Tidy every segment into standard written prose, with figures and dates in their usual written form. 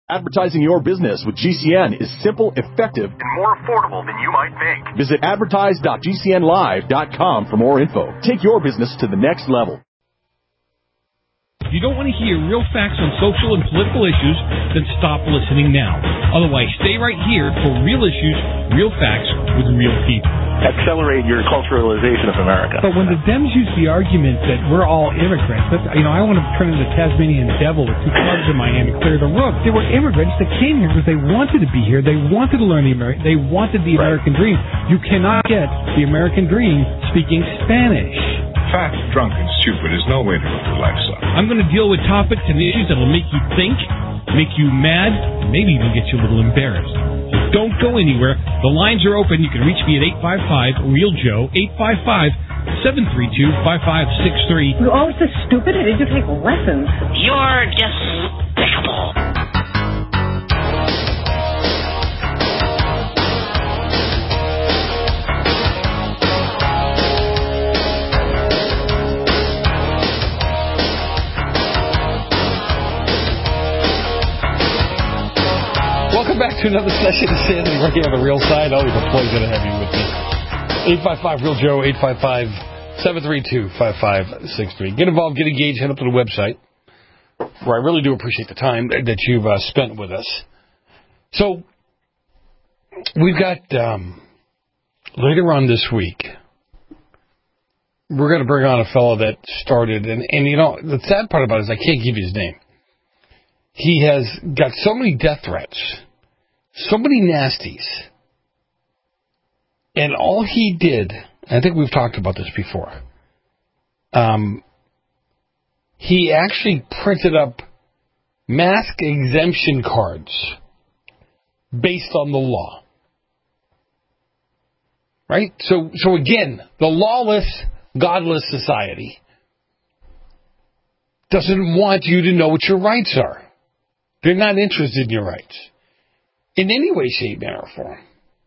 Advertising your business with GCN is simple, effective, and more affordable than you might think. Visit advertise.gcnlive.com for more info. Take your business to the next level. If you don't want to hear real facts on social and political issues, then stop listening now. Otherwise, stay right here for real issues, real facts with real people. Accelerate your culturalization of America. But when the Dems use the argument that we're all immigrants, that, I want to turn into the Tasmanian devil with two clubs in my hand and clear the room. They were immigrants that came here because they wanted to be here. They wanted to learn they wanted the American dream. You cannot get the American dream speaking Spanish. Fat, drunk, and stupid is no way to live your life, son. I'm going to deal with topics and issues that will make you think, make you mad, maybe even get you a little embarrassed. So don't go anywhere. The lines are open. You can reach me at 855-REAL-JOE, 855-732-5563. You're always so stupid. I did you take lessons? You're despicable. Welcome back to another session of Sanity right here on the Real Side. Always a pleasure to have you with me. 855-REAL-JOE, 855-732-5563. Get involved, get engaged, head up to the website, where I really do appreciate the time that you've spent with us. So, we've got, later on this week, we're going to bring on a fellow that started, and the sad part about it is I can't give you his name. He has got so many death threats, so many nasties, and all he did, I think we've talked about this before, he actually printed up mask exemption cards based on the law. Right? So again, the lawless, godless society doesn't want you to know what your rights are. They're not interested in your rights in any way, shape, manner, or form.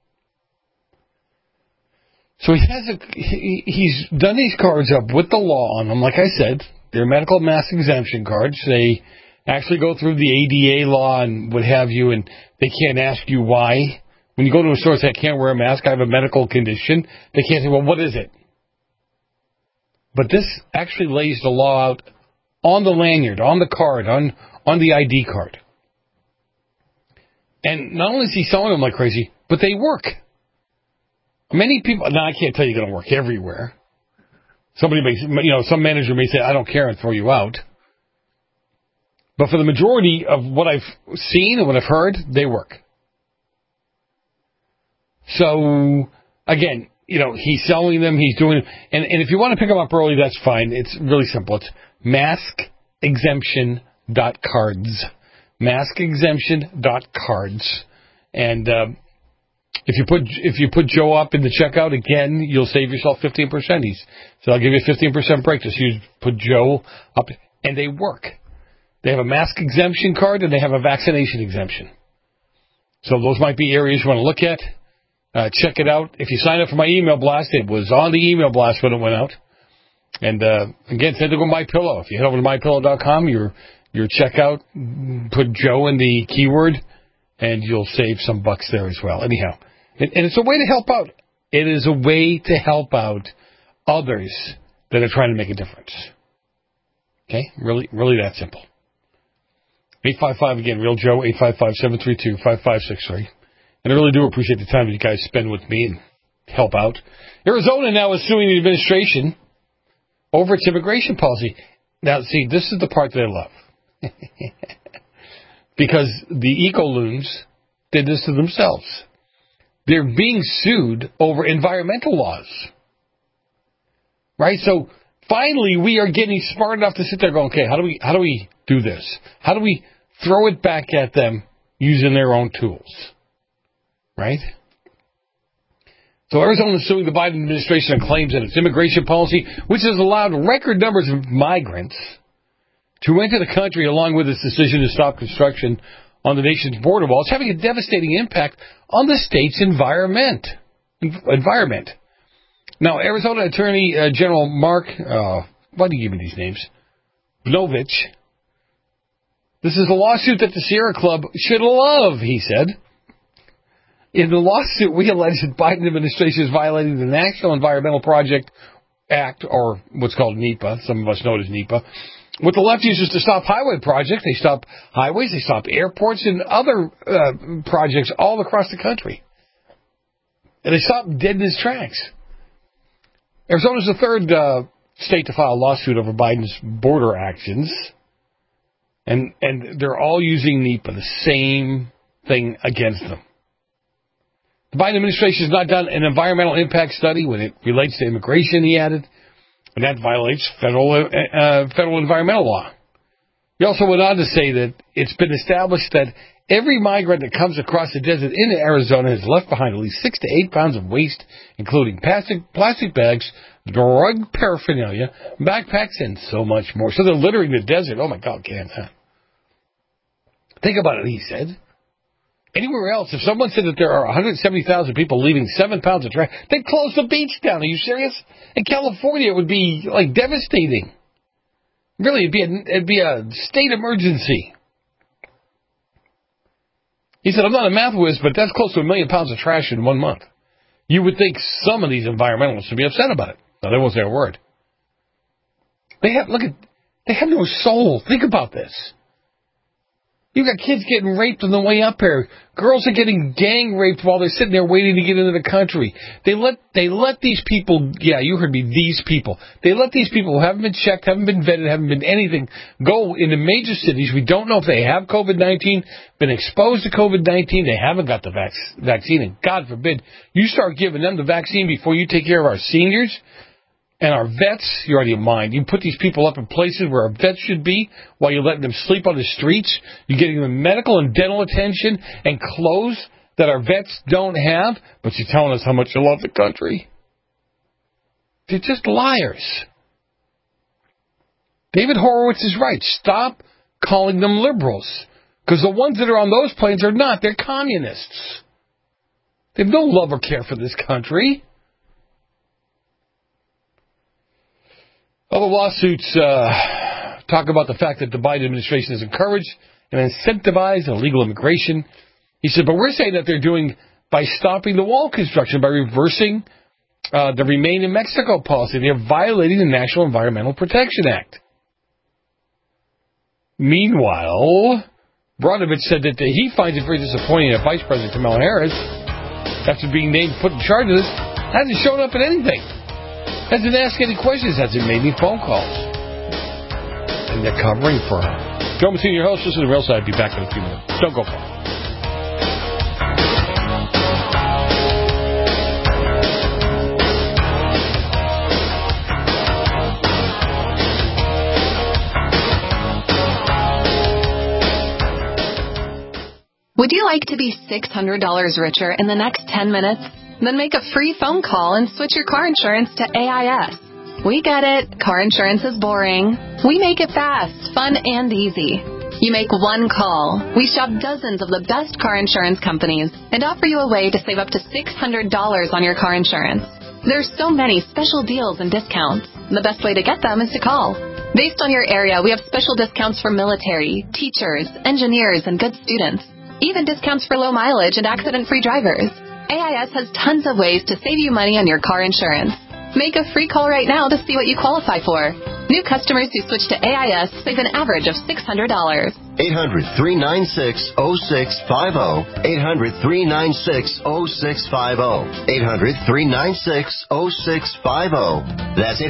So he's done these cards up with the law on them. Like I said, they're medical mask exemption cards. They actually go through the ADA law and what have you, and they can't ask you why. When you go to a store and say, I can't wear a mask, I have a medical condition, they can't say, well, what is it? But this actually lays the law out on the lanyard, on the card, on the ID card. And not only is he selling them like crazy, but they work. Many people, now I can't tell you they're going to work everywhere. Some manager may say, I don't care, and throw you out. But for the majority of what I've seen and what I've heard, they work. So, again, he's selling them, he's doing them. And if you want to pick them up early, that's fine. It's really simple. It's maskexemption.cards. Maskexemption.cards. And if you put Joe up in the checkout, again, you'll save yourself 15%. So I'll give you a 15% break. Just put Joe up. And they work. They have a mask exemption card and they have a vaccination exemption. So those might be areas you want to look at. Check it out. If you sign up for my email blast, it was on the email blast when it went out. And again, send it to MyPillow. If you head over to MyPillow.com, your checkout, put Joe in the keyword, and you'll save some bucks there as well. Anyhow, and it's a way to help out. It is a way to help out others that are trying to make a difference. Okay? Really, really that simple. 855, again, Real Joe, 855-732-5563. And I really do appreciate the time that you guys spend with me and help out. Arizona now is suing the administration over its immigration policy. Now, see, this is the part that I love. Because the eco-loons did this to themselves. They're being sued over environmental laws. Right? So, finally, we are getting smart enough to sit there going, okay, how do we do this? How do we throw it back at them using their own tools? Right? So Arizona is suing the Biden administration and claims that its immigration policy, which has allowed record numbers of migrants to enter the country, along with its decision to stop construction on the nation's border wall, is having a devastating impact on the state's environment. Now, Arizona Attorney General Mark, why do you give me these names? Bnovich This is a lawsuit that the Sierra Club should love, he said. In the lawsuit, we allege that Biden administration is violating the National Environmental Project Act, or what's called NEPA. Some of us know it as NEPA. What the left uses to stop highway projects, they stop highways, they stop airports and other projects all across the country. And they stop dead in its tracks. Arizona's the third state to file a lawsuit over Biden's border actions. And they're all using NEPA, the same thing against them. The Biden administration has not done an environmental impact study when it relates to immigration, he added, and that violates federal environmental law. He also went on to say that it's been established that every migrant that comes across the desert into Arizona has left behind at least 6 to 8 pounds of waste, including plastic bags, drug paraphernalia, backpacks, and so much more. So they're littering the desert. Oh, my God, can't that? Think about it, he said. Anywhere else, if someone said that there are 170,000 people leaving 7 pounds of trash, they'd close the beach down. Are you serious? In California, it would be, like, devastating. Really, it'd be a state emergency. He said, I'm not a math whiz, but that's close to 1 million pounds of trash in 1 month. You would think some of these environmentalists would be upset about it. No, they won't say a word. They have no soul. Think about this. You've got kids getting raped on the way up here. Girls are getting gang raped while they're sitting there waiting to get into the country. They let these people, yeah, you heard me, these people. They let these people who haven't been checked, haven't been vetted, haven't been anything, go into major cities. We don't know if they have COVID-19, been exposed to COVID-19. They haven't got the vaccine. And God forbid, you start giving them the vaccine before you take care of our seniors and our vets. You're out of your mind. You put these people up in places where our vets should be while you're letting them sleep on the streets. You're getting them medical and dental attention and clothes that our vets don't have, but you're telling us how much you love the country. They're just liars. David Horowitz is right. Stop calling them liberals, because the ones that are on those planes are not. They're communists. They have no love or care for this country. Other lawsuits talk about the fact that the Biden administration has encouraged and incentivized illegal immigration. He said, but we're saying that they're doing by stopping the wall construction, by reversing the Remain in Mexico policy. They're violating the National Environmental Protection Act. Meanwhile, Brnovich said that he finds it very disappointing that Vice President Kamala Harris, after being put in charge of this, hasn't shown up at anything. Hasn't asked any questions, hasn't made any phone calls. And they're covering for her. Joe Massino, your host. This is The Real Side. I'll be back in a few minutes. Don't go far. Would you like to be $600 richer in the next 10 minutes? Then make a free phone call and switch your car insurance to AIS. We get it. Car insurance is boring. We make it fast, fun, and easy. You make one call. We shop dozens of the best car insurance companies and offer you a way to save up to $600 on your car insurance. There's so many special deals and discounts. The best way to get them is to call. Based on your area, we have special discounts for military, teachers, engineers, and good students. Even discounts for low mileage and accident-free drivers. AIS has tons of ways to save you money on your car insurance. Make a free call right now to see what you qualify for. New customers who switch to AIS save an average of $600. 800-396-0650. 800-396-0650. 800-396-0650. That's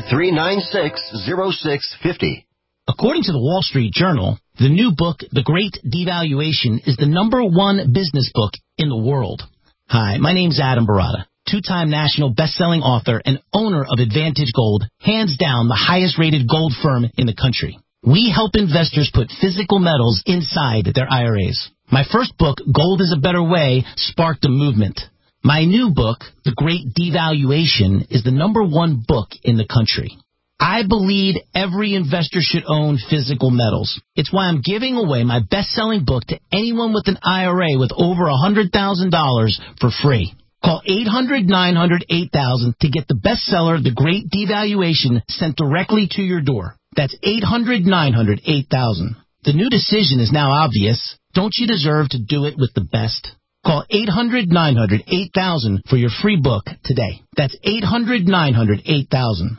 800-396-0650. According to the Wall Street Journal, the new book, The Great Devaluation, is the #1 business book in the world. Hi, my name's Adam Barata, two-time national best-selling author and owner of Advantage Gold, hands down the highest-rated gold firm in the country. We help investors put physical metals inside their IRAs. My first book, Gold is a Better Way, sparked a movement. My new book, The Great Devaluation, is the #1 book in the country. I believe every investor should own physical metals. It's why I'm giving away my best-selling book to anyone with an IRA with over $100,000 for free. Call 800-900-8000 to get the bestseller, The Great Devaluation, sent directly to your door. That's 800-900-8000. The new decision is now obvious. Don't you deserve to do it with the best? Call 800-900-8000 for your free book today. That's 800-900-8000.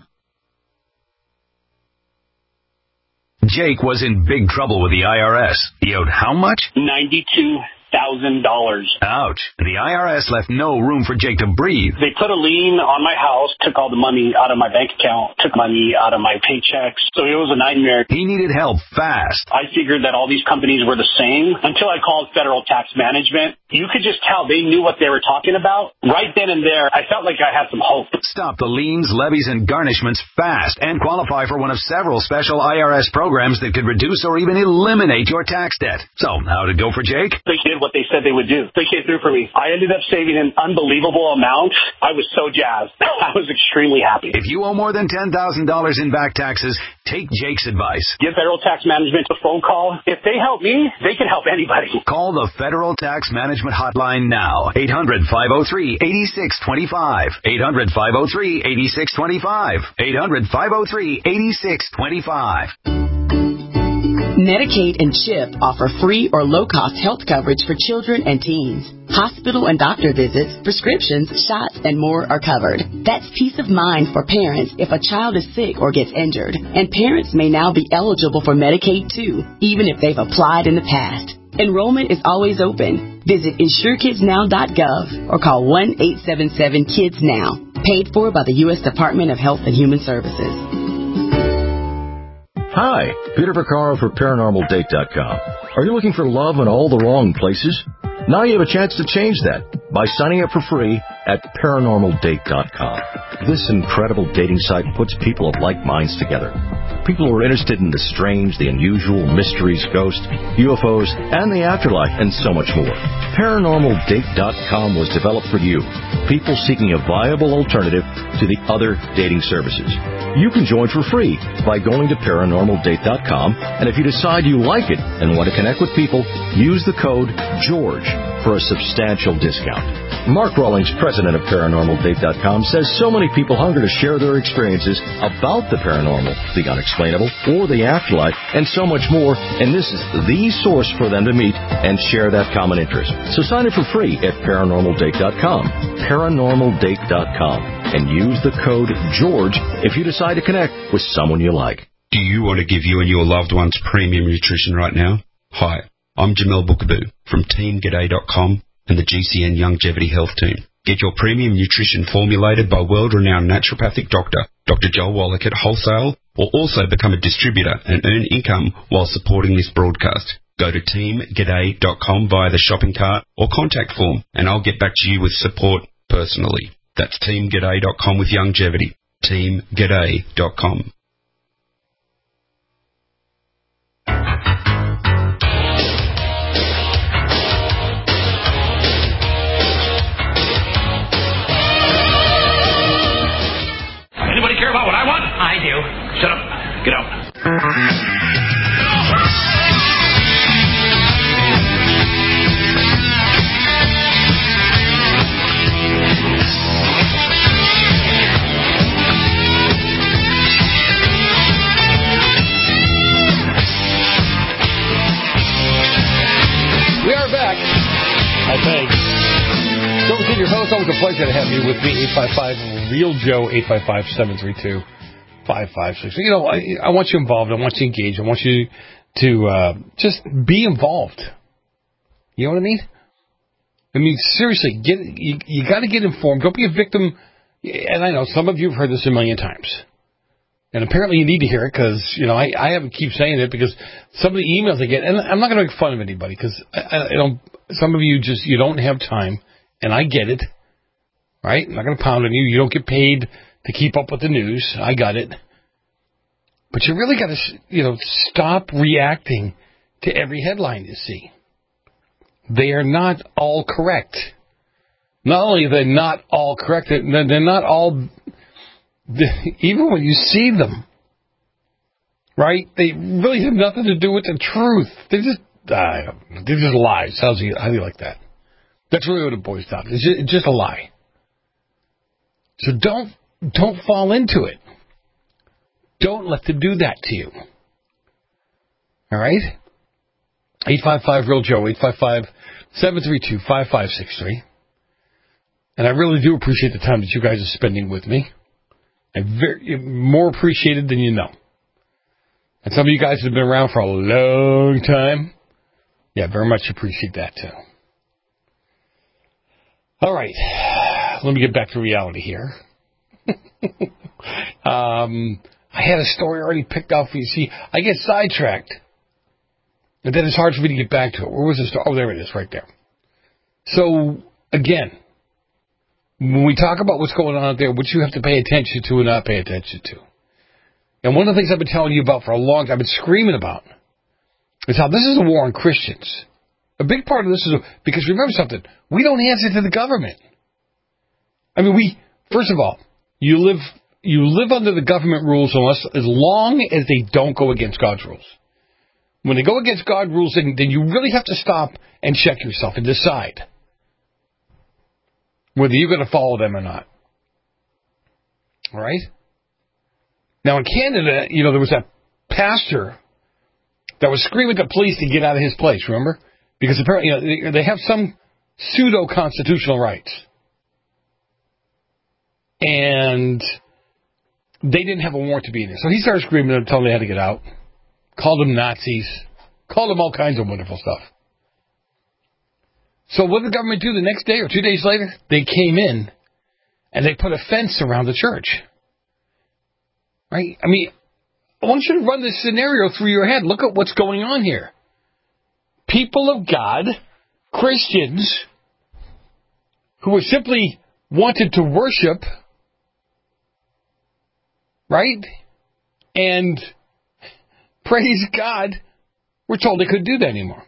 Jake was in big trouble with the IRS. He owed how much? $92,000. Ouch. The IRS left no room for Jake to breathe. They put a lien on my house, took all the money out of my bank account, took money out of my paychecks. So it was a nightmare. He needed help fast. I figured that all these companies were the same until I called Federal Tax Management. You could just tell they knew what they were talking about. Right then and there, I felt like I had some hope. Stop the liens, levies, and garnishments fast and qualify for one of several special IRS programs that could reduce or even eliminate your tax debt. So, how'd it go for Jake? They did what they said they would do. They came through for me. I ended up saving an unbelievable amount. I was so jazzed. I was extremely happy. If you owe more than $10,000 in back taxes, take Jake's advice. Give Federal Tax Management a phone call. If they help me, they can help anybody. Call the Federal Tax Management Hotline now. 800-503-8625. 800-503-8625. 800-503-8625. Medicaid and CHIP offer free or low-cost health coverage for children and teens. Hospital and doctor visits, prescriptions, shots, and more are covered. That's peace of mind for parents if a child is sick or gets injured. And parents may now be eligible for Medicaid, too, even if they've applied in the past. Enrollment is always open. Visit InsureKidsNow.gov or call 1-877-KIDS-NOW. Paid for by the U.S. Department of Health and Human Services. Hi, Peter Vaccaro for ParanormalDate.com. Are you looking for love in all the wrong places? Now you have a chance to change that by signing up for free at ParanormalDate.com. This incredible dating site puts people of like minds together. People who are interested in the strange, the unusual, mysteries, ghosts, UFOs, and the afterlife, and so much more. ParanormalDate.com was developed for you, people seeking a viable alternative to the other dating services. You can join for free by going to ParanormalDate.com, and if you decide you like it and want to connect with people, use the code GEORGE for a substantial discount. Mark Rawlings, president of ParanormalDate.com, says so many people hunger to share their experiences about the paranormal, the unexplainable, or the afterlife, and so much more, and this is the source for them to meet and share that common interest. So sign up for free at ParanormalDate.com, ParanormalDate.com, and use the code GEORGE if you decide to connect with someone you like. Do you want to give you and your loved ones premium nutrition right now? Hi, I'm Jamel Bookaboo from TeamGaday.com and the GCN Longevity Health Team. Get your premium nutrition formulated by world-renowned naturopathic doctor, Dr. Joel Wallach at Wholesale, or also become a distributor and earn income while supporting this broadcast. Go to TeamGaday.com via the shopping cart or contact form, and I'll get back to you with support personally. That's TeamGaday.com with longevity. TeamGaday.com. Anybody care about what I want? I do. Shut up. Get out. We are back, I think. Don't forget your host. Always a pleasure to have you with me. 855-REAL-JOE, 855-732-5566. You know, I want you involved. I want you engaged. I want you to just be involved. You know what I mean? I mean, seriously, you got to get informed. Don't be a victim. And I know some of you have heard this a million times. And apparently you need to hear it because, you know, I have to keep saying it because some of the emails I get, and I'm not going to make fun of anybody because I don't, some of you just, you don't have time, and I get it, right? I'm not going to pound on you. You don't get paid to keep up with the news. I got it. But you really got to, you know, stop reacting to every headline you see. They are not all correct. Not only are they not all correct, they're not all... Even when you see them, right? They really have nothing to do with the truth. They're just lies. How do you like that? That's really what it boils down to. It's just a lie. So don't fall into it. Don't let them do that to you. All right? 855-REAL-JOE, 855-732-5563. And I really do appreciate the time that you guys are spending with me. I'm more appreciated than you know. And some of you guys have been around for a long time. Yeah, very much appreciate that, too. All right. Let me get back to reality here. I had a story already picked out for you. See, I get sidetracked. And then it's hard for me to get back to it. Where was the story? Oh, there it is, right there. So, again, when we talk about what's going on out there, what you have to pay attention to and not pay attention to. And one of the things I've been telling you about for a long time, I've been screaming about, is how this is a war on Christians. A big part of this is, because remember something, we don't answer to the government. I mean, first of all, you live under the government rules as long as they don't go against God's rules. When they go against God's rules, then you really have to stop and check yourself and decide whether you're going to follow them or not. All right? Now, in Canada, there was that pastor that was screaming at police to get out of his place, remember? Because apparently, they have some pseudo-constitutional rights. And they didn't have a warrant to be in there. So he started screaming and telling them they had to get out. Called them Nazis. Called them all kinds of wonderful stuff. So what did the government do the next day or 2 days later? They came in and they put a fence around the church. Right? I mean, I want you to run this scenario through your head. Look at what's going on here. People of God, Christians, who were simply wanted to worship, right? And praise God, we're told they couldn't do that anymore.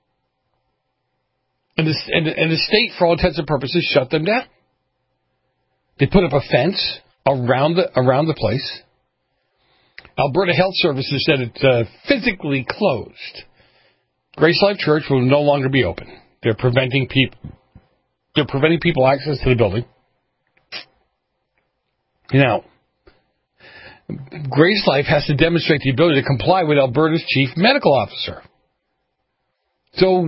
And the state, for all intents and purposes, shut them down. They put up a fence around the place. Alberta Health Services said it physically closed. Grace Life Church will no longer be open. They're preventing people access to the building. Now, Grace Life has to demonstrate the ability to comply with Alberta's chief medical officer. So,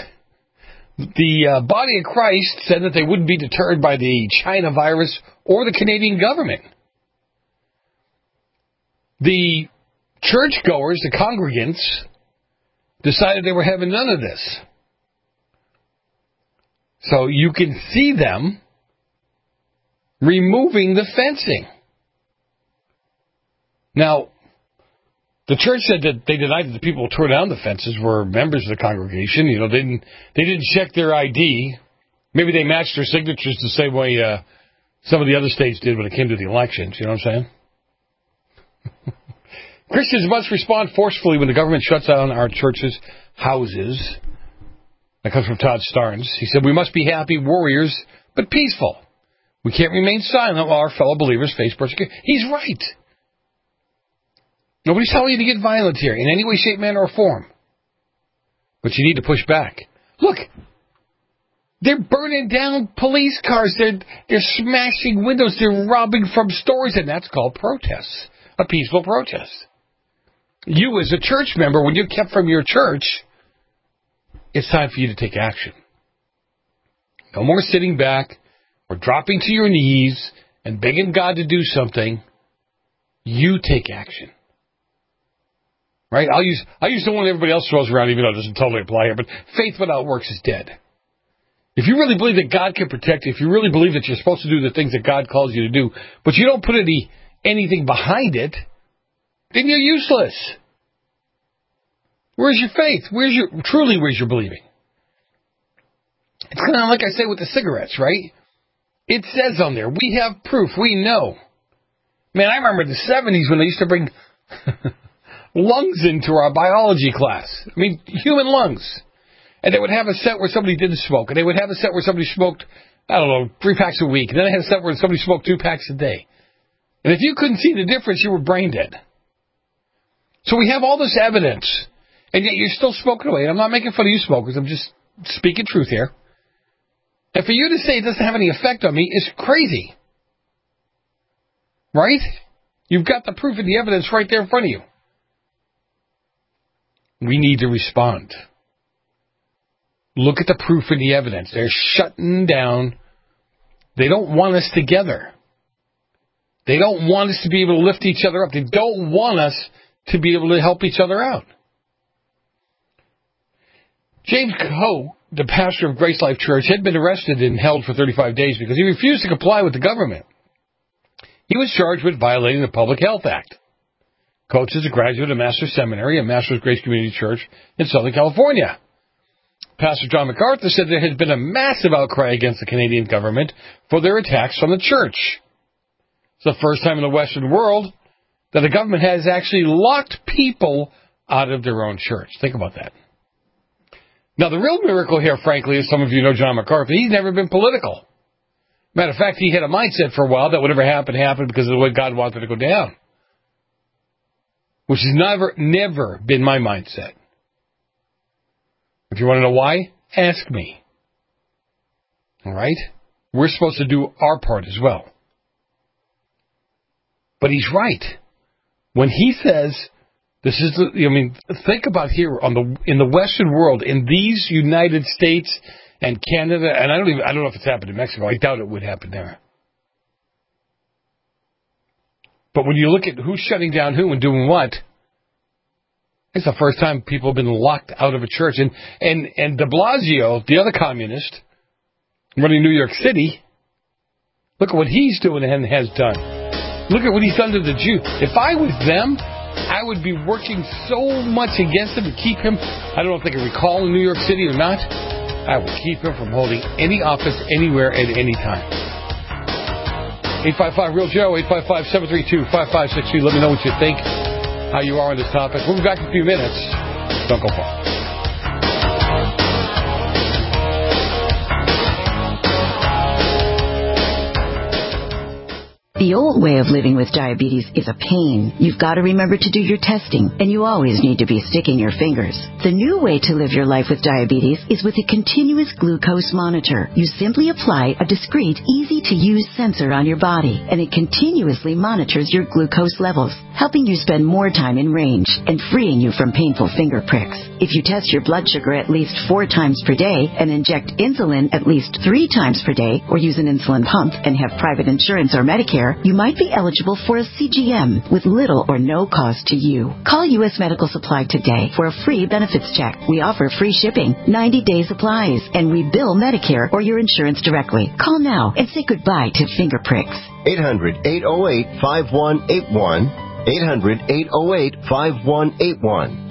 the body of Christ said that they wouldn't be deterred by the China virus or the Canadian government. The churchgoers, the congregants, decided they were having none of this. So you can see them removing the fencing. Now, the church said that they denied that the people who tore down the fences were members of the congregation. They didn't check their ID. Maybe they matched their signatures the same way some of the other states did when it came to the elections. You know what I'm saying? Christians must respond forcefully when the government shuts down our churches' houses. That comes from Todd Starnes. He said, we must be happy warriors, but peaceful. We can't remain silent while our fellow believers face persecution. He's right. Nobody's telling you to get violent here in any way, shape, manner, or form. But you need to push back. Look, they're burning down police cars. They're smashing windows. They're robbing from stores, and that's called protests. A peaceful protest. You, as a church member, when you're kept from your church, it's time for you to take action. No more sitting back or dropping to your knees and begging God to do something. You take action. Right? I'll use the one everybody else throws around, even though it doesn't totally apply here, but faith without works is dead. If you really believe that God can protect you, if you really believe that you're supposed to do the things that God calls you to do, but you don't put anything behind it, then you're useless. Where's your faith? Where's your believing? It's kind of like I say with the cigarettes, right? It says on there, we have proof, we know. Man, I remember the 70s when they used to bring lungs into our biology class. I mean, human lungs. And they would have a set where somebody didn't smoke. And they would have a set where somebody smoked, 3 packs a week. And then they had a set where somebody smoked 2 packs a day. And if you couldn't see the difference, you were brain dead. So we have all this evidence. And yet you're still smoking away. And I'm not making fun of you smokers. I'm just speaking truth here. And for you to say it doesn't have any effect on me is crazy. Right? You've got the proof and the evidence right there in front of you. We need to respond. Look at the proof and the evidence. They're shutting down. They don't want us together. They don't want us to be able to lift each other up. They don't want us to be able to help each other out. James Coe, the pastor of Grace Life Church, had been arrested and held for 35 days because he refused to comply with the government. He was charged with violating the Public Health Act. Coates is a graduate of Master's Seminary and Master's Grace Community Church in Southern California. Pastor John MacArthur said there has been a massive outcry against the Canadian government for their attacks on the church. It's the first time in the Western world that the government has actually locked people out of their own church. Think about that. Now, the real miracle here, frankly, as some of you know John MacArthur, he's never been political. Matter of fact, he had a mindset for a while that whatever happened, happened because of the way God wanted it to go down. Which has never been my mindset. If you want to know why, ask me. All right? We're supposed to do our part as well. But he's right. When he says, this is think about here in the Western world, in these United States and Canada, and I don't know if it's happened in Mexico. I doubt it would happen there. But when you look at who's shutting down who and doing what, it's the first time people have been locked out of a church. And de Blasio, the other communist, running New York City, look at what he's doing and has done. Look at what he's done to the Jew. If I was them, I would be working so much against him to keep him. I don't know if they can recall in New York City or not. I would keep him from holding any office anywhere at any time. 855-REAL-JOE, 855-732-5562. Let me know what you think, how you are on this topic. We'll be back in a few minutes. Don't go far. The old way of living with diabetes is a pain. You've got to remember to do your testing, and you always need to be sticking your fingers. The new way to live your life with diabetes is with a continuous glucose monitor. You simply apply a discreet, easy-to-use sensor on your body, and it continuously monitors your glucose levels, helping you spend more time in range and freeing you from painful finger pricks. If you test your blood sugar at least 4 times per day and inject insulin at least 3 times per day, or use an insulin pump and have private insurance or Medicare, you might be eligible for a CGM with little or no cost to you. Call U.S. Medical Supply today for a free benefits check. We offer free shipping, 90-day supplies, and we bill Medicare or your insurance directly. Call now and say goodbye to finger pricks. 800-808-5181. 800-808-5181.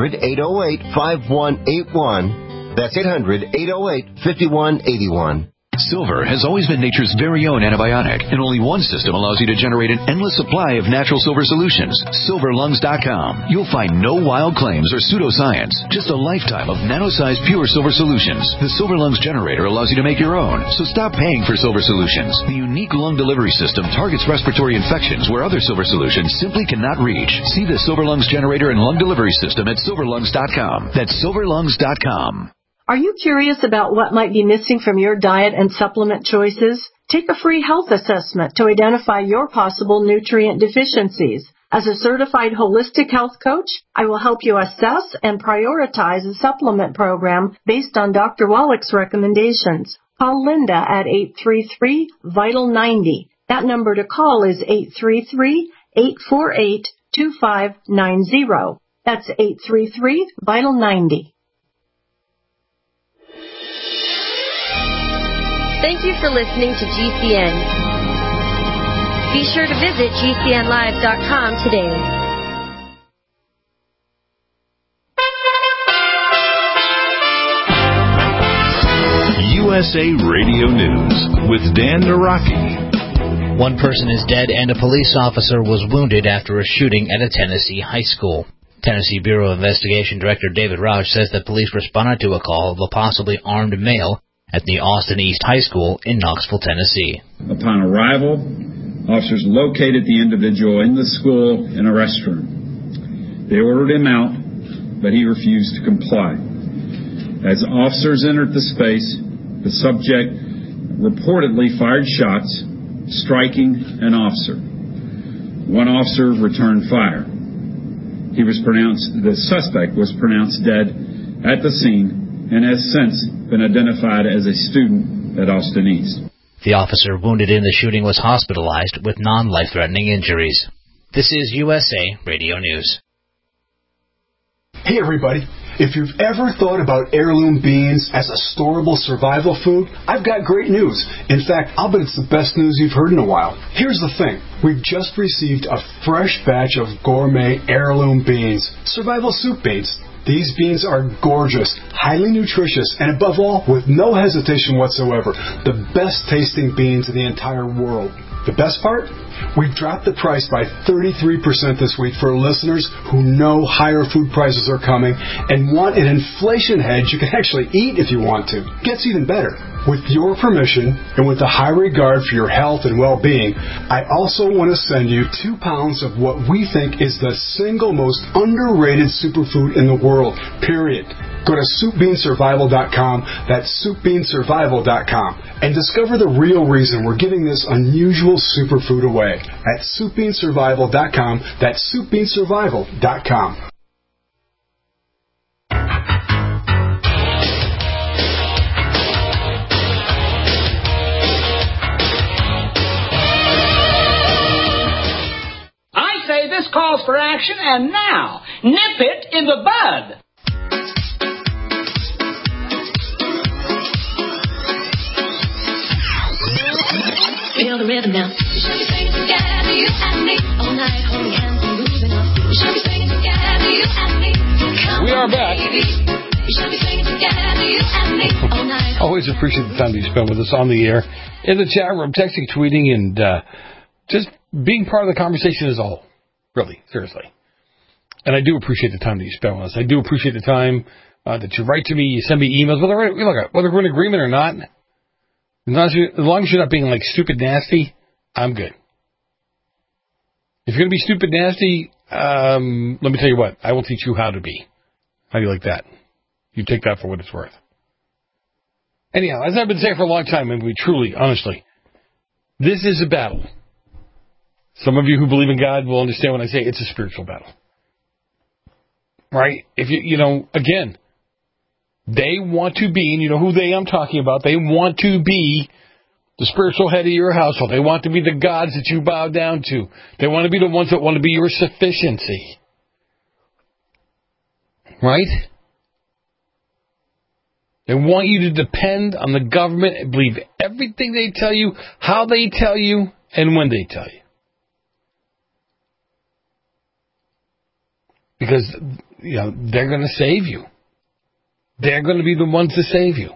800-808-5181. That's 800-808-5181. Silver has always been nature's very own antibiotic, and only one system allows you to generate an endless supply of natural silver solutions. SilverLungs.com. You'll find no wild claims or pseudoscience, just a lifetime of nano-sized pure silver solutions. The Silver Lungs generator allows you to make your own, so stop paying for silver solutions. The unique lung delivery system targets respiratory infections where other silver solutions simply cannot reach. See the Silver Lungs generator and lung delivery system at SilverLungs.com. That's SilverLungs.com. Are you curious about what might be missing from your diet and supplement choices? Take a free health assessment to identify your possible nutrient deficiencies. As a certified holistic health coach, I will help you assess and prioritize a supplement program based on Dr. Wallach's recommendations. Call Linda at 833-VITAL-90. That number to call is 833-848-2590. That's 833-VITAL-90. Thank you for listening to GCN. Be sure to visit GCNlive.com today. USA Radio News with Dan Naraki. One person is dead and a police officer was wounded after a shooting at a Tennessee high school. Tennessee Bureau of Investigation Director David Roush says that police responded to a call of a possibly armed male at the Austin East High School in Knoxville, Tennessee. Upon arrival, officers located the individual in the school in a restroom. They ordered him out, but he refused to comply. As officers entered the space, the subject reportedly fired shots, striking an officer. One officer returned fire. The suspect was pronounced dead at the scene and has since been identified as a student at Austin East. The officer wounded in the shooting was hospitalized with non-life-threatening injuries. This is USA Radio News. Hey everybody, if you've ever thought about heirloom beans as a storable survival food, I've got great news. In fact, I'll bet it's the best news you've heard in a while. Here's the thing. We've just received a fresh batch of gourmet heirloom beans, survival soup beans. These beans are gorgeous, highly nutritious, and above all, with no hesitation whatsoever, the best tasting beans in the entire world. The best part? We've dropped the price by 33% this week for listeners who know higher food prices are coming and want an inflation hedge you can actually eat if you want to. Gets even better. With your permission and with a high regard for your health and well-being, I also want to send you 2 pounds of what we think is the single most underrated superfood in the world, period. Go to SoupBeanSurvival.com, that's SoupBeanSurvival.com, and discover the real reason we're giving this unusual superfood away at SoupBeanSurvival.com, that's SoupBeanSurvival.com. I say this calls for action, and now, nip it in the bud. Feel the rhythm now. We should be singing together, you and me, all night, holding hands and moving on. We should be singing together, you and me. Come we are back. Baby. We should be singing together, you and me, all night. Always appreciate the time you spend with us on the air, in the chat room, texting, tweeting, and just being part of the conversation as a whole. Really, seriously. And I do appreciate the time that you spend with us. I do appreciate the time that you write to me, you send me emails, whether we're in agreement or not. As long as you're not being like stupid nasty, I'm good. If you're going to be stupid nasty, let me tell you what, I will teach you how to be. How do you like that? You take that for what it's worth. Anyhow, as I've been saying for a long time, and we truly, honestly, this is a battle. Some of you who believe in God will understand when I say it's a spiritual battle. Right? If again, they want to be, and you know who I'm talking about, they want to be the spiritual head of your household. They want to be the gods that you bow down to. They want to be the ones that want to be your sufficiency. Right? They want you to depend on the government and believe everything they tell you, how they tell you, and when they tell you. Because, they're going to save you. They're going to be the ones to save you.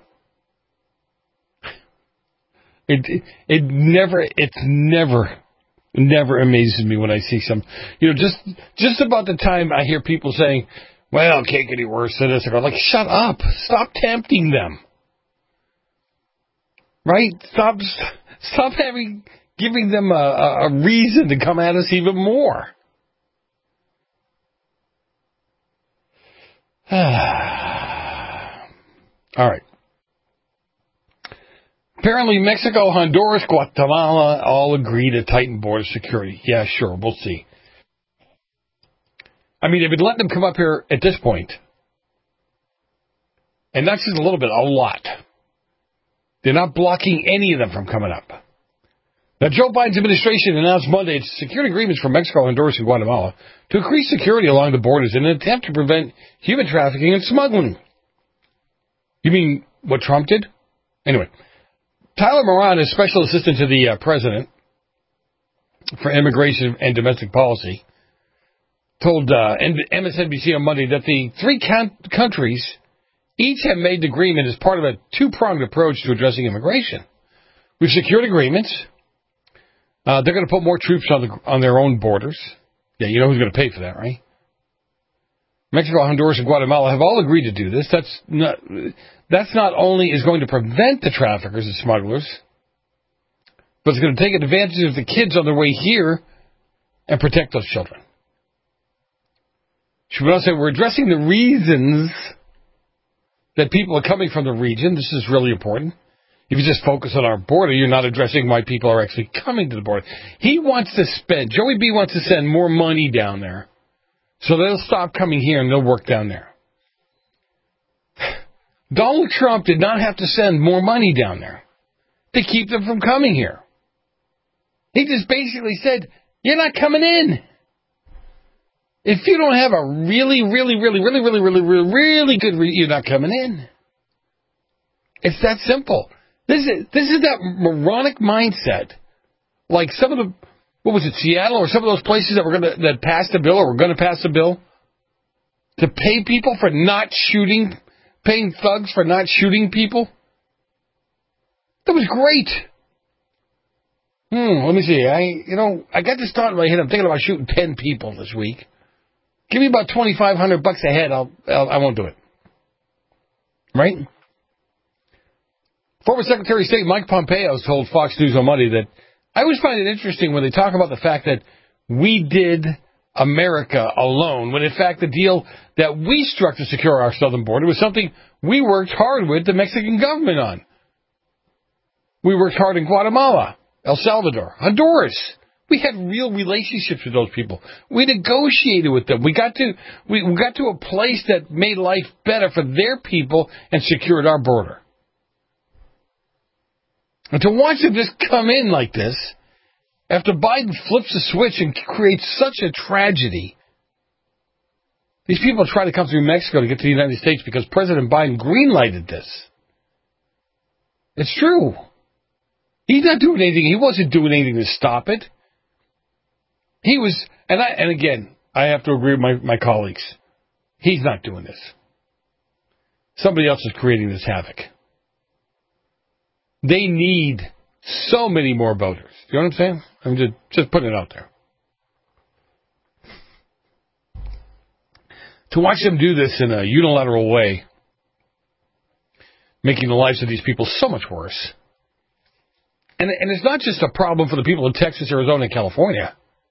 It never amazes me when I see some, just about the time I hear people saying, well, it can't get any worse than this. I go, shut up. Stop tempting them. Right? Stop giving them a reason to come at us even more. All right. Apparently, Mexico, Honduras, Guatemala all agree to tighten border security. Yeah, sure, we'll see. I mean, they've been letting them come up here at this point. And that's just a little bit, a lot. They're not blocking any of them from coming up. Now, Joe Biden's administration announced Monday its security agreements for Mexico, Honduras, and Guatemala to increase security along the borders in an attempt to prevent human trafficking and smuggling. You mean what Trump did? Anyway, Tyler Moran is Special Assistant to the President for Immigration and Domestic Policy, told MSNBC on Monday that the three countries each have made the agreement as part of a two-pronged approach to addressing immigration. We've secured agreements. They're going to put more troops on their own borders. Yeah, you know who's going to pay for that, right? Mexico, Honduras, and Guatemala have all agreed to do this. That's not only is going to prevent the traffickers and smugglers, but it's going to take advantage of the kids on their way here and protect those children. She went on to say, we're addressing the reasons that people are coming from the region. This is really important. If you just focus on our border, you're not addressing why people are actually coming to the border. Joey B wants to send more money down there, so they'll stop coming here and they'll work down there. Donald Trump did not have to send more money down there to keep them from coming here. He just basically said, you're not coming in. If you don't have a really good reason, you're not coming in. It's that simple. This is that moronic mindset. Like some of the, what was it, Seattle or some of those places that passed a bill or were going to pass a bill to pay people for not shooting, paying thugs for not shooting people. That was great. Let me see. I got this thought in my head. I'm thinking about shooting 10 people this week. Give me about $2,500 a head. I won't do it. Right? Former Secretary of State Mike Pompeo told Fox News on Monday that I always find it interesting when they talk about the fact that we did America alone, when in fact the deal that we struck to secure our southern border was something we worked hard with the Mexican government on. We worked hard in Guatemala, El Salvador, Honduras. We had real relationships with those people. We negotiated with them. We got to a place that made life better for their people and secured our border. And to watch them just come in like this, after Biden flips a switch and creates such a tragedy, these people try to come through Mexico to get to the United States because President Biden green-lighted this. It's true. He's not doing anything. He wasn't doing anything to stop it. He was, and again, I have to agree with my colleagues. He's not doing this. Somebody else is creating this havoc. They need so many more voters. You know what I'm saying? I'm just putting it out there. To watch them do this in a unilateral way, making the lives of these people so much worse. And it's not just a problem for the people in Texas, Arizona, and California.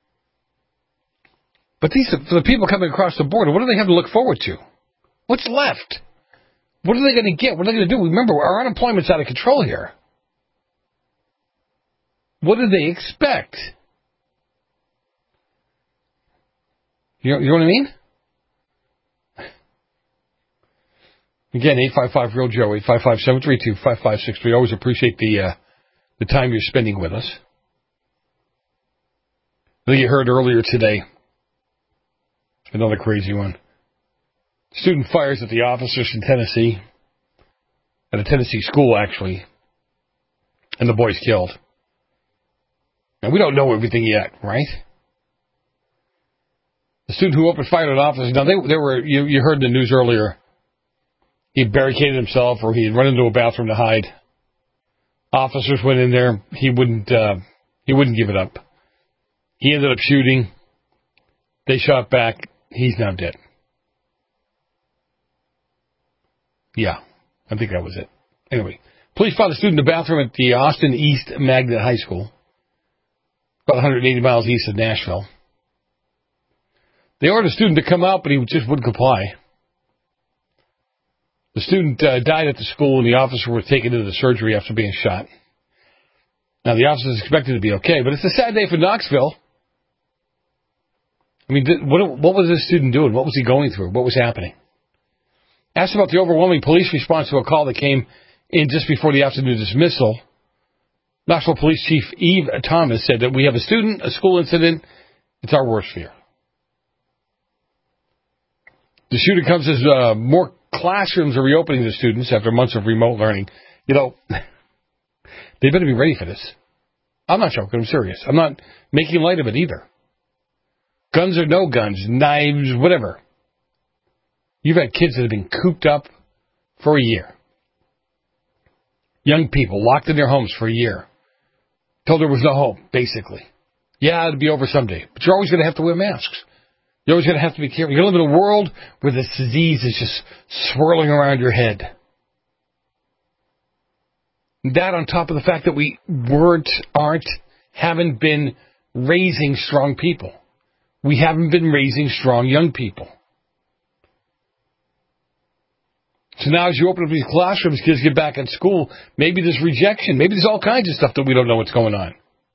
But for the people coming across the border, what do they have to look forward to? What's left? What are they going to get? What are they going to do? Remember, our unemployment's out of control here. What do they expect? You know what I mean? Again, 855-REAL-JOE, 855-732-5563. Always appreciate the time you're spending with us. I think you heard earlier today, another crazy one. Student fires at the officers in Tennessee, at a Tennessee school, actually, and the boy's killed. Now, we don't know everything yet, right? The student who opened fire at officers, now, they were, you heard in the news earlier, he barricaded himself or he had run into a bathroom to hide. Officers went in there. He wouldn't give it up. He ended up shooting. They shot back. He's now dead. Yeah, I think that was it. Anyway, police found a student in the bathroom at the Austin East Magnet High School, about 180 miles east of Nashville. They ordered the student to come out, but he just wouldn't comply. The student died at the school, and the officer was taken into the surgery after being shot. Now, the officer is expected to be okay, but it's a sad day for Knoxville. I mean, what was this student doing? What was he going through? What was happening? Asked about the overwhelming police response to a call that came in just before the afternoon dismissal, Knoxville Police Chief Eve Thomas said that we have a school incident. It's our worst fear. The shooting comes as more classrooms are reopening to students after months of remote learning. You know, they better be ready for this. I'm not joking. I'm serious. I'm not making light of it either. Guns or no guns, knives, whatever. You've had kids that have been cooped up for a year. Young people locked in their homes for a year. Told there was no hope, basically. Yeah, it'll be over someday. But you're always going to have to wear masks. You're always going to have to be careful. You're going to live in a world where this disease is just swirling around your head. That on top of the fact that we haven't been raising strong people. We haven't been raising strong young people. So now as you open up these classrooms, kids get back in school, maybe there's rejection. Maybe there's all kinds of stuff that we don't know what's going on.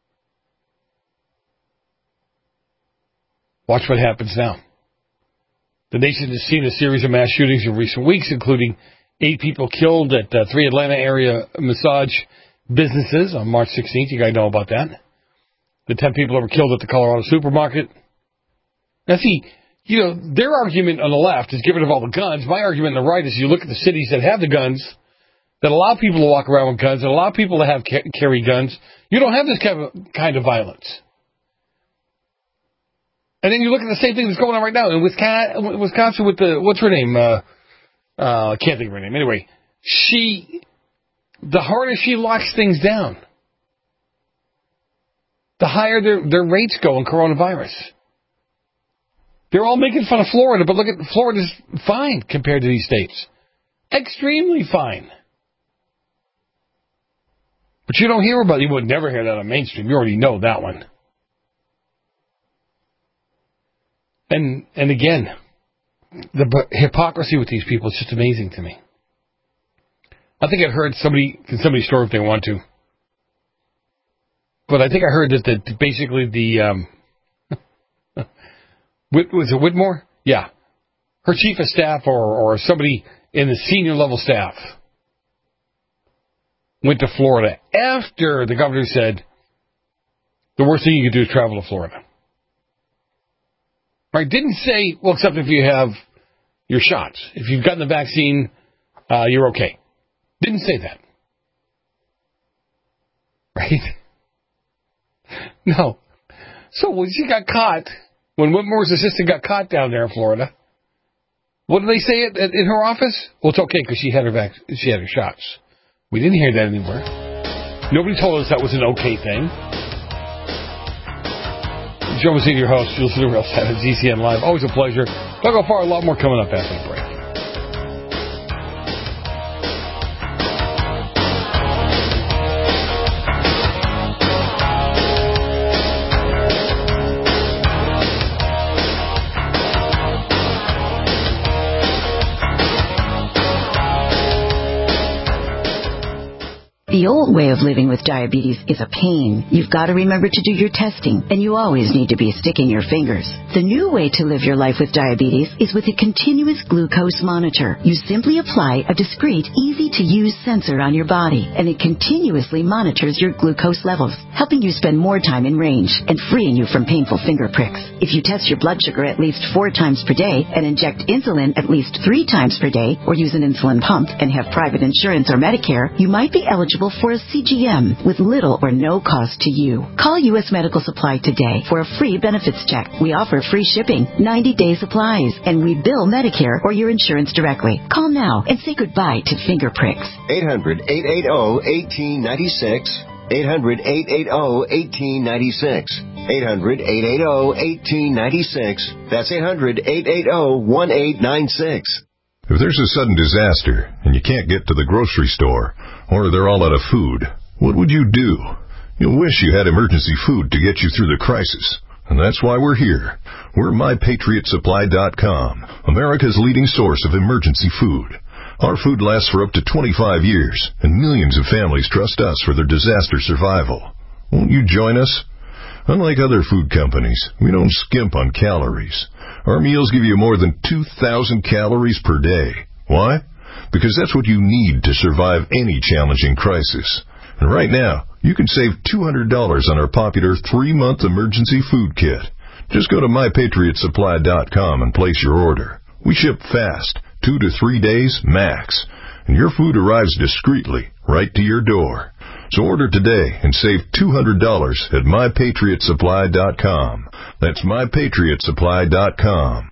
Watch what happens now. The nation has seen a series of mass shootings in recent weeks, including 8 people killed at 3 Atlanta area massage businesses on March 16th. You guys know about that. The 10 people that were killed at the Colorado supermarket. Now, see, their argument on the left is get rid of all the guns. My argument on the right is you look at the cities that have the guns, that allow people to walk around with guns, that allow people to have carry guns. You don't have this kind of violence. And then you look at the same thing that's going on right now in Wisconsin with what's her name? I can't think of her name. Anyway, the harder she locks things down, the higher their rates go in coronavirus. They're all making fun of Florida, but look at Florida's fine compared to these states. Extremely fine. But you don't hear about it. You would never hear that on mainstream. You already know that one. And again, the hypocrisy with these people is just amazing to me. I think I heard somebody store if they want to. But I think I heard that basically was it Whitmore? Yeah. Her chief of staff or somebody in the senior level staff went to Florida after the governor said the worst thing you can do is travel to Florida. Right? Didn't say, well, except if you have your shots. If you've gotten the vaccine, you're okay. Didn't say that. Right? No. So when she got caught, when Whitmore's assistant got caught down there in Florida, what did they say in her office? Well, it's okay because she had her shots. We didn't hear that anywhere. Nobody told us that was an okay thing. Joe Messina, your host. You'll see the real side of GCN Live. Always a pleasure. Don't go far. A lot more coming up after the break. The old way of living with diabetes is a pain. You've got to remember to do your testing, and you always need to be sticking your fingers. The new way to live your life with diabetes is with a continuous glucose monitor. You simply apply a discreet, easy-to-use sensor on your body, and it continuously monitors your glucose levels, helping you spend more time in range and freeing you from painful finger pricks. If you test your blood sugar at least 4 times per day and inject insulin at least 3 times per day, or use an insulin pump and have private insurance or Medicare, you might be eligible for a CGM with little or no cost to you. Call U.S. Medical Supply today for a free benefits check. We offer free shipping, 90-day supplies, and we bill Medicare or your insurance directly. Call now and say goodbye to finger pricks. 800-880-1896. 800-880-1896. 800-880-1896. That's 800-880-1896. If there's a sudden disaster and you can't get to the grocery store, or they're all out of food, what would you do? You'll wish you had emergency food to get you through the crisis. And that's why we're here. We're MyPatriotSupply.com, America's leading source of emergency food. Our food lasts for up to 25 years, and millions of families trust us for their disaster survival. Won't you join us? Unlike other food companies, we don't skimp on calories. Our meals give you more than 2,000 calories per day. Why? Because that's what you need to survive any challenging crisis. And right now, you can save $200 on our popular 3-month emergency food kit. Just go to MyPatriotSupply.com and place your order. We ship fast, 2 to 3 days max, and your food arrives discreetly right to your door. So order today and save $200 at MyPatriotSupply.com. That's MyPatriotSupply.com.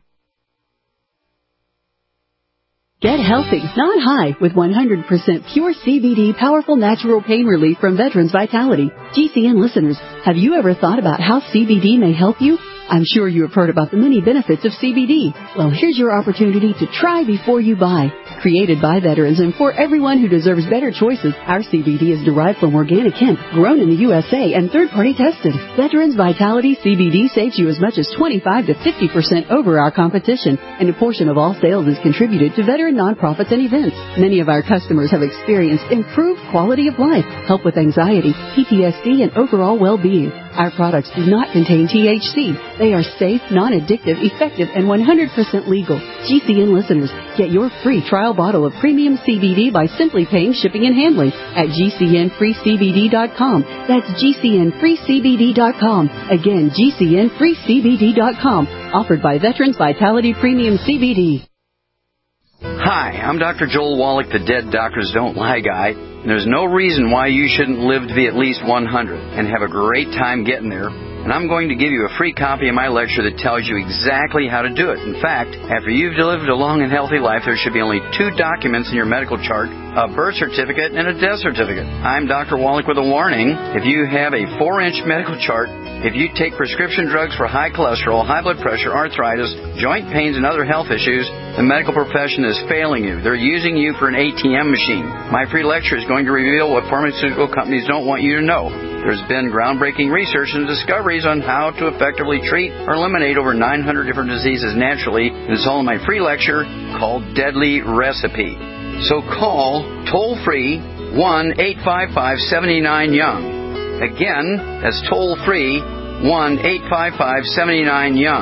Get healthy, not high, with 100% pure CBD powerful natural pain relief from Veterans Vitality. GCN listeners, have you ever thought about how CBD may help you? I'm sure you have heard about the many benefits of CBD. Well, here's your opportunity to try before you buy. Created by veterans and for everyone who deserves better choices, our CBD is derived from organic hemp, grown in the USA, and third-party tested. Veterans Vitality CBD saves you as much as 25 to 50% over our competition, and a portion of all sales is contributed to veteran nonprofits and events. Many of our customers have experienced improved quality of life, help with anxiety, PTSD, and overall well-being. Our products do not contain THC. They are safe, non-addictive, effective, and 100% legal. GCN listeners, get your free trial bottle of premium CBD by simply paying shipping and handling at GCNFreeCBD.com. That's GCNFreeCBD.com. Again, GCNFreeCBD.com. Offered by Veterans Vitality Premium CBD. Hi, I'm Dr. Joel Wallach, the Dead Doctors Don't Lie guy. And there's no reason why you shouldn't live to be at least 100 and have a great time getting there. And I'm going to give you a free copy of my lecture that tells you exactly how to do it. In fact, after you've lived a long and healthy life, there should be only 2 documents in your medical chart, a birth certificate and a death certificate. I'm Dr. Wallach with a warning. If you have a 4-inch medical chart, if you take prescription drugs for high cholesterol, high blood pressure, arthritis, joint pains, and other health issues, the medical profession is failing you. They're using you for an ATM machine. My free lecture is going to reveal what pharmaceutical companies don't want you to know. There's been groundbreaking research and discoveries on how to effectively treat or eliminate over 900 different diseases naturally. And it's all in my free lecture called Deadly Recipe. So call toll-free 1-855-79-YOUNG. Again, that's toll-free 1-855-79-YOUNG.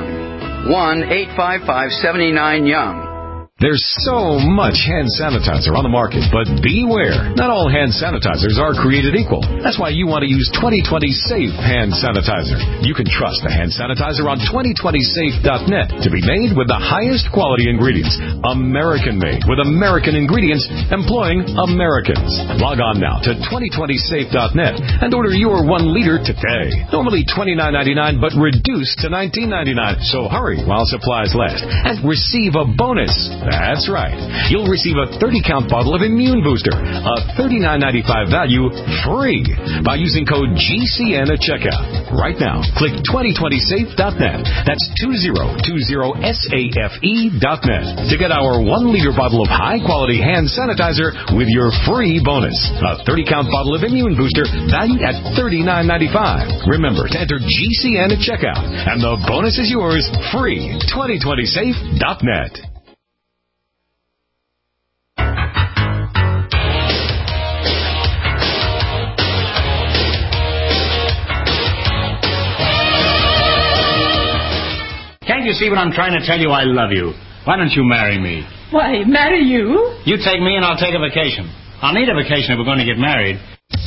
1-855-79-YOUNG. There's so much hand sanitizer on the market, but beware. Not all hand sanitizers are created equal. That's why you want to use 2020 Safe Hand Sanitizer. You can trust the hand sanitizer on 2020safe.net to be made with the highest quality ingredients. American-made with American ingredients employing Americans. Log on now to 2020safe.net and order your 1 liter today. Normally $29.99, but reduced to $19.99. So hurry while supplies last and receive a bonus. That's right. You'll receive a 30-count bottle of Immune Booster, a $39.95 value, free by using code GCN at checkout. Right now, click 2020safe.net. That's 2020safe.net to get our 1-liter bottle of high-quality hand sanitizer with your free bonus. A 30-count bottle of Immune Booster valued at $39.95. Remember to enter GCN at checkout, and the bonus is yours free. 2020safe.net. Can't you see what I'm trying to tell you? I love you. Why don't you marry me? Why, marry you? You take me and I'll take a vacation. I'll need a vacation if we're going to get married.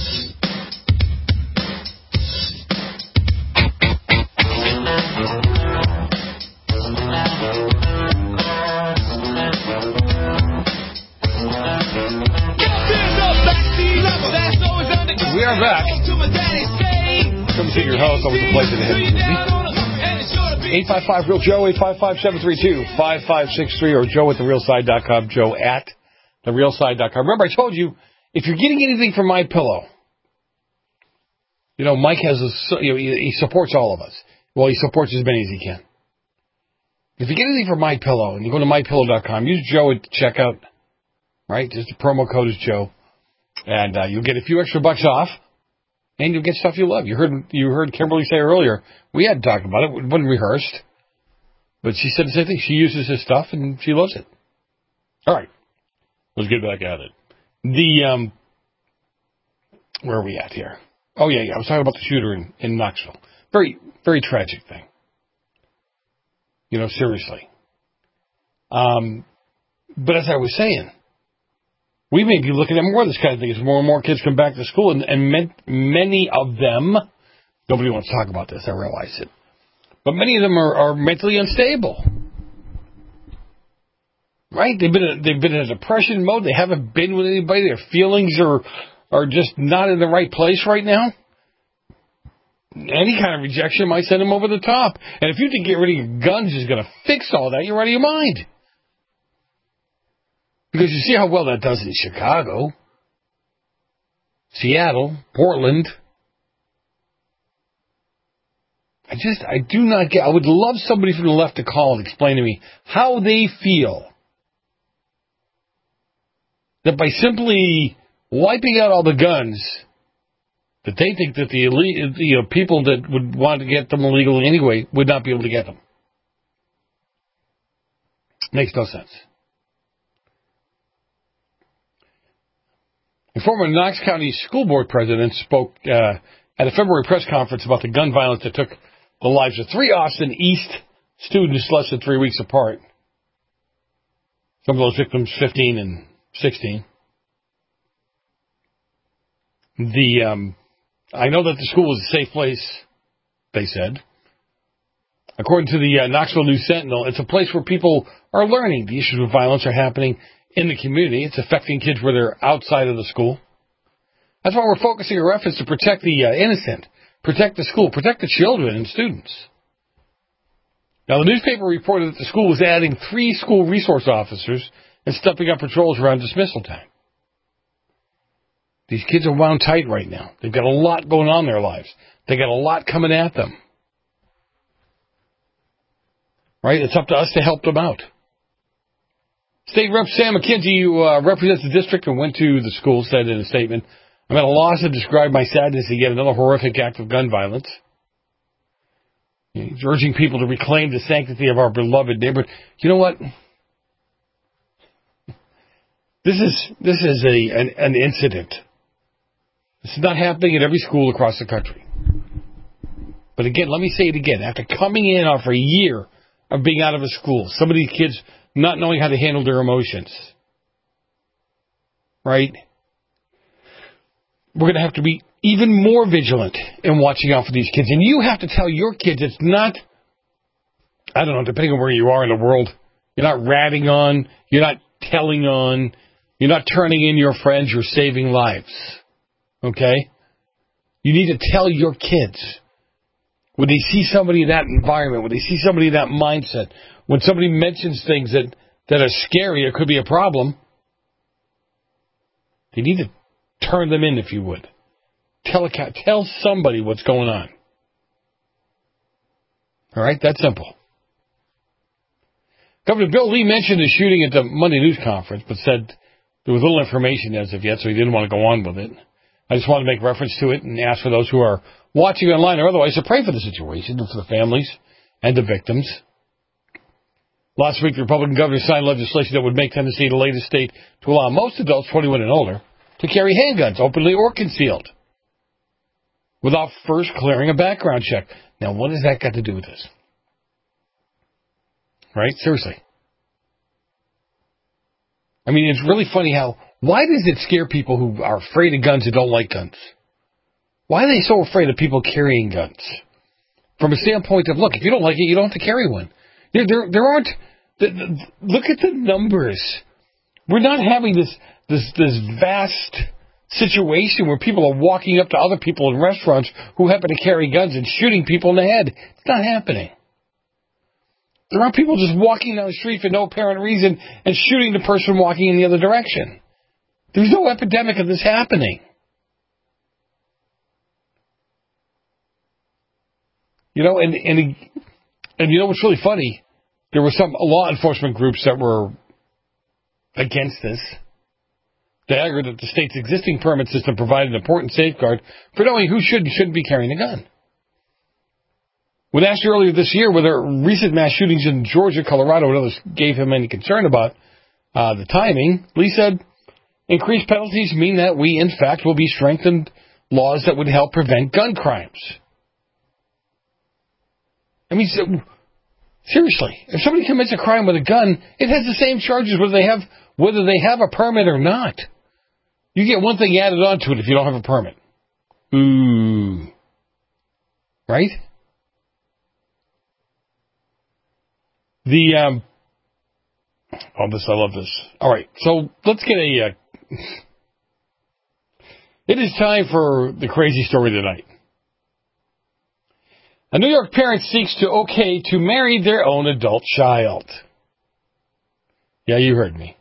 We are back. Come see your host over the place in the head. 855-REAL-JOE, 855-732-5563, or Joe at TheRealSide.com, Joe at TheRealSide.com. Remember, I told you, if you're getting anything from MyPillow, you know, Mike has he supports all of us. Well, he supports as many as he can. If you get anything from MyPillow, and you go to MyPillow.com, use Joe at checkout, right? Just the promo code is Joe, and you'll get a few extra bucks off. And you'll get stuff you love. You heard Kimberly say earlier, we hadn't talked about it. It wasn't rehearsed. But she said the same thing. She uses his stuff, and she loves it. All right. Let's get back at it. Where are we at here? Oh, yeah. I was talking about the shooter in Knoxville. Very, very tragic thing. You know, seriously. But as I was saying, we may be looking at more of this kind of thing as more and more kids come back to school, and many of them, nobody wants to talk about this, I realize it, but many of them are mentally unstable. Right? They've been in a depression mode. They haven't been with anybody. Their feelings are just not in the right place right now. Any kind of rejection might send them over the top. And if you think getting rid of your guns is going to fix all that, you're out of your mind. Because you see how well that does in Chicago, Seattle, Portland. I do not get, I would love somebody from the left to call and explain to me how they feel that by simply wiping out all the guns, that they think that the elite, people that would want to get them illegally anyway would not be able to get them. Makes no sense. A former Knox County School Board president at a February press conference about the gun violence that took the lives of 3 Austin East students less than 3 weeks apart. Some of those victims 15 and 16. I know that the school was a safe place, they said. According to the Knoxville News Sentinel, it's a place where people are learning. The issues with violence are happening in the community. It's affecting kids where they're outside of the school. That's why we're focusing our efforts to protect the innocent, protect the school, protect the children and students. Now, the newspaper reported that the school was adding 3 school resource officers and stepping up patrols around dismissal time. These kids are wound tight right now. They've got a lot going on in their lives. They got a lot coming at them. Right? It's up to us to help them out. State Rep Sam McKenzie, who represents the district and went to the school, said in a statement, "I'm at a loss to describe my sadness at yet another horrific act of gun violence." He's urging people to reclaim the sanctity of our beloved neighborhood. You know what? This is an incident. This is not happening at every school across the country. But again, let me say it again. After coming in after a year of being out of a school, some of these kids not knowing how to handle their emotions, right? We're going to have to be even more vigilant in watching out for these kids. And you have to tell your kids it's not, I don't know, depending on where you are in the world, you're not ratting on, you're not telling on, you're not turning in your friends, you're saving lives. Okay? You need to tell your kids when they see somebody in that environment, when they see somebody in that mindset, when somebody mentions things that are scary or could be a problem, they need to turn them in, if you would. Tell somebody what's going on. All right? That's simple. Governor Bill Lee mentioned the shooting at the Monday news conference, but said there was little information as of yet, so he didn't want to go on with it. I just want to make reference to it and ask for those who are watching online or otherwise to pray for the situation and for the families and the victims. Last week, the Republican governor signed legislation that would make Tennessee the latest state to allow most adults 21 and older to carry handguns, openly or concealed, without first clearing a background check. Now, what has that got to do with this? Right? Seriously. I mean, it's really funny why does it scare people who are afraid of guns and don't like guns? Why are they so afraid of people carrying guns? From a standpoint of, look, if you don't like it, you don't have to carry one. There aren't, look at the numbers. We're not having this vast situation where people are walking up to other people in restaurants who happen to carry guns and shooting people in the head. It's not happening. There aren't people just walking down the street for no apparent reason and shooting the person walking in the other direction. There's no epidemic of this happening. You know, and you know what's really funny? There were some law enforcement groups that were against this. They argued that the state's existing permit system provided an important safeguard for knowing who should and shouldn't be carrying a gun. When asked earlier this year whether recent mass shootings in Georgia, Colorado, and others gave him any concern about the timing, Lee said, increased penalties mean that we, in fact, will be strengthened laws that would help prevent gun crimes. I mean, seriously, if somebody commits a crime with a gun, it has the same charges whether they have a permit or not. You get one thing added onto it if you don't have a permit. Ooh. Right? I love this. All right, so let's get it is time for the crazy story tonight. A New York parent seeks to marry their own adult child. Yeah, you heard me.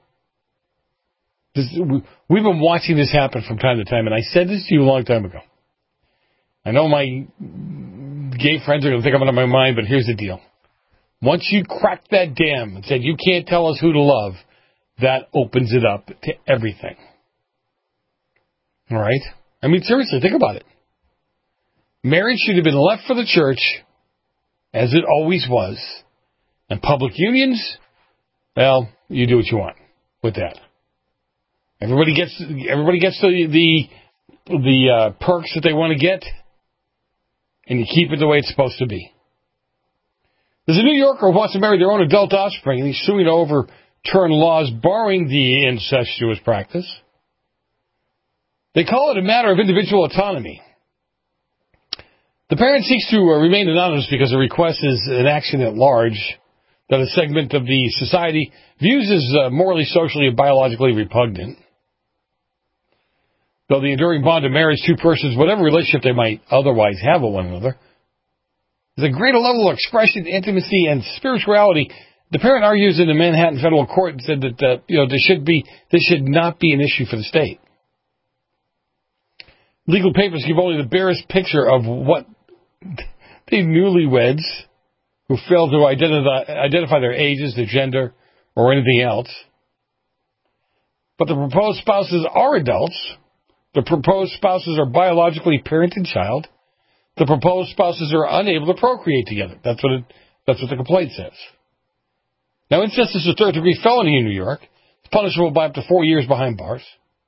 We've been watching this happen from time to time, and I said this to you a long time ago. I know my gay friends are going to think I'm out of my mind, but here's the deal. Once you crack that dam and said you can't tell us who to love, that opens it up to everything. All right? I mean, seriously, think about it. Marriage should have been left for the church, as it always was. And public unions, well, you do what you want with that. Everybody gets the perks that they want to get, and you keep it the way it's supposed to be. There's a New Yorker who wants to marry their own adult offspring, and he's suing to overturn laws barring the incestuous practice. They call it a matter of individual autonomy. The parent seeks to remain anonymous because the request is an action at large that a segment of the society views as morally, socially, and biologically repugnant. Though the enduring bond of marriage, two persons, whatever relationship they might otherwise have with one another, is a greater level of expression, intimacy, and spirituality. The parent argues in the Manhattan federal court and said that this should not be an issue for the state. Legal papers give only the barest picture of what the newlyweds who fail to identify their ages, their gender, or anything else. But the proposed spouses are adults. The proposed spouses are biologically parent and child. The proposed spouses are unable to procreate together. That's what the complaint says. Now, incest is a third-degree felony in New York. It's punishable by up to 4 years behind bars,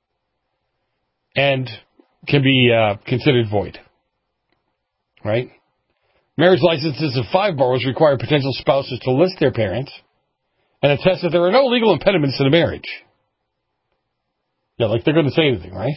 and can be considered void. Right? Marriage licenses in 5 boroughs require potential spouses to list their parents and attest that there are no legal impediments to the marriage. Yeah, like they're going to say anything, right?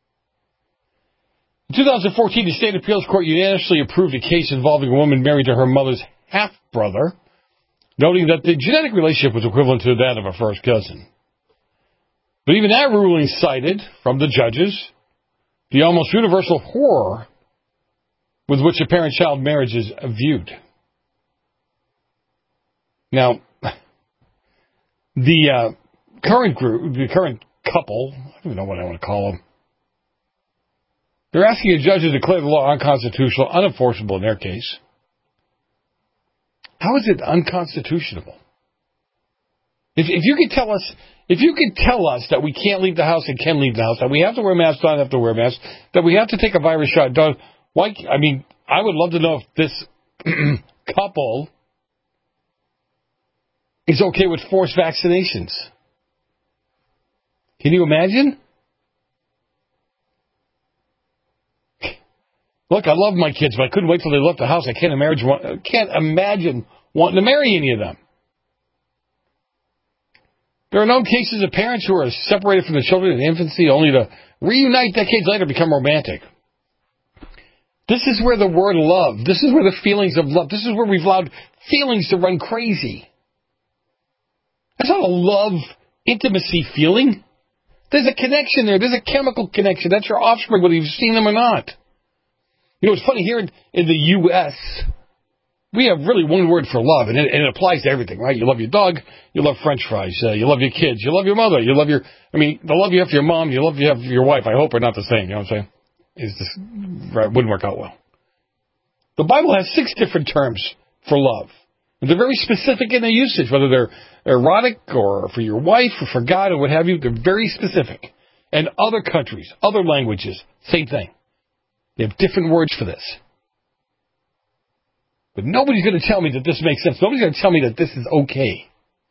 In 2014, the State Appeals Court unanimously approved a case involving a woman married to her mother's half-brother, noting that the genetic relationship was equivalent to that of a first cousin. But even that ruling cited, from the judges, the almost universal horror with which a parent-child marriage is viewed. Now, the current couple, I don't even know what I want to call them, they're asking a judge to declare the law unconstitutional, unenforceable in their case. How is it unconstitutional? If you could tell us that we can't leave the house and can leave the house, that we have to wear masks, don't have to wear masks, that we have to take a virus shot, don't, why? I mean, I would love to know if this couple is okay with forced vaccinations. Can you imagine? Look, I love my kids, but I couldn't wait till they left the house. I can't imagine wanting to marry any of them. There are known cases of parents who are separated from the children in infancy only to reunite decades later become romantic. This is where the word love, this is where the feelings of love, this is where we've allowed feelings to run crazy. That's not a love, intimacy feeling. There's a connection there. There's a chemical connection. That's your offspring, whether you've seen them or not. You know, it's funny, here in the U.S., we have really one word for love, and it applies to everything, right? You love your dog, you love French fries, you love your kids, you love your mother, you love the love you have for your mom, you love you have for your wife, I hope are not the same, you know what I'm saying? It's just, right, wouldn't work out well. The Bible has 6 different terms for love. And they're very specific in their usage, whether they're erotic or for your wife or for God or what have you, they're very specific. And other countries, other languages, same thing. They have different words for this. But nobody's going to tell me that this makes sense. Nobody's going to tell me that this is okay.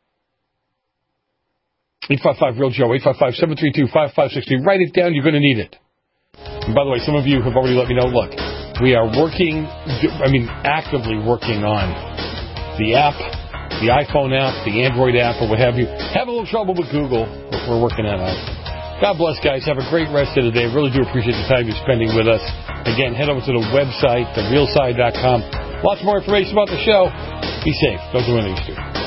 855-REAL-JOE, 855-732-5560. Write it down. You're going to need it. And by the way, some of you have already let me know, look, we are actively working on the app, the iPhone app, the Android app, or what have you. Have a little trouble with Google, but we're working that out. God bless, guys. Have a great rest of the day. Really do appreciate the time you're spending with us. Again, head over to the website, therealside.com. Lots more information about the show. Be safe. Don't do anything stupid.